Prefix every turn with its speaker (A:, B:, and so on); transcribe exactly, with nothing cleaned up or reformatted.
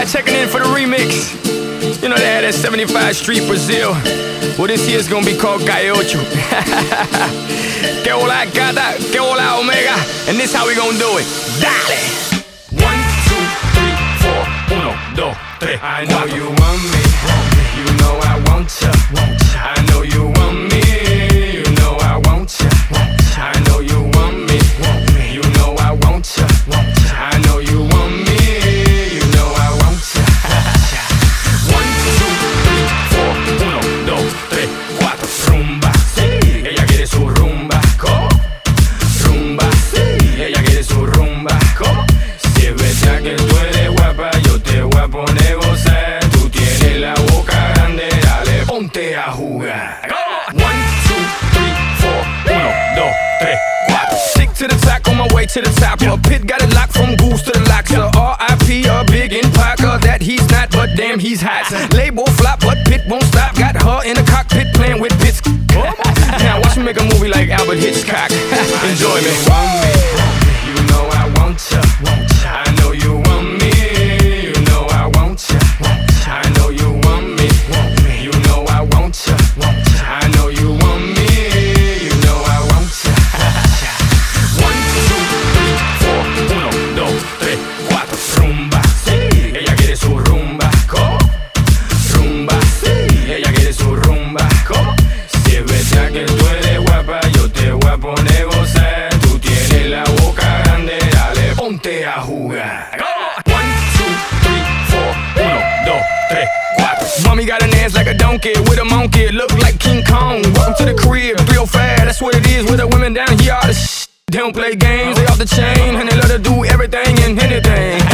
A: Southside checking in for the remix. You know they had that seventy-five Street Brazil. Well, this year's gonna be called Calle Ocho. Que hola gata, que hola omega. And this how we gonna do it. Dale! One, two, three, four, uno, dos, tres. I know you want me, you know I want ya. I know you want me, you know I want ya. I know you want me, you know I want ya. I know you want me, you know I want ya. One, two, three, four, uno, dos, tres, cuatro. Rumba, sí, ella quiere su rumba. ¿Cómo? Rumba, sí, ella quiere su rumba. ¿Cómo? Si es verdad que tú eres guapa, yo te voy a poner gozar. Tú tienes la boca grande, dale, ponte a jugar. One, two, three, four, uno, dos, tres, cuatro. Stick to the top, on my way to the top. A pit got it locked from goose to the locks. So R I P a big in Parker, that he's not, but damn he's hot. Label flop, but Pit won't stop. Got her in the cockpit playing with bits. Now watch me make a movie like Albert Hitchcock. Enjoy me. You know I want ya. I know you want me. You know I want ya. I know you want me. You know I want ya. I know you want me. You know I want ya. One, two, three, four, uno, dos, tres, cuatro. Rumba, sí, ella quiere su rumba. ¿Cómo? Rumba, sí, ella quiere su rumba. ¿Cómo? Si es verdad que tú eres guapa, yo te voy a poner gozar. Tú tienes la boca grande, dale, ponte a jugar. One, two, three, four, uno, dos, tres, cuatro. Mommy got an ass like a donkey with a monkey, look like King Kong. Welcome to the crib, three oh five, that's what it is with the women down here. All the sh- they don't play games, they off the chain, and they let her do everything and anything.